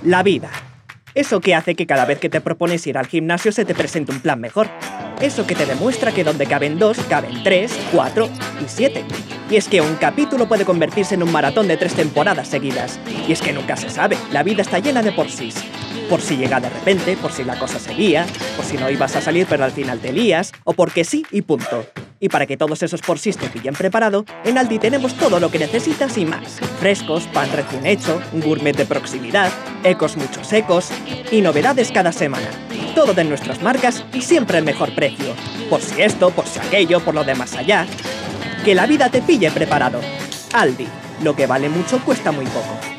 La vida. Eso que hace que cada vez que te propones ir al gimnasio se te presente un plan mejor. Eso que te demuestra que donde caben 2, caben 3, 4 y 7. Y es que un capítulo puede convertirse en un maratón de 3 temporadas seguidas. Y es que nunca se sabe, la vida está llena de porsis. Por si llega de repente, por si la cosa se lía, por si no ibas a salir pero al final te lías, o porque sí y punto. Y para que todos esos porsis te pillen preparado, en Aldi tenemos todo lo que necesitas y más. Frescos, pan recién hecho, gourmet de proximidad, ecos muchos ecos y novedades cada semana. Todo de nuestras marcas y siempre el mejor precio. Por si esto, por si aquello, por lo de más allá. Que la vida te pille preparado. Aldi, lo que vale mucho cuesta muy poco.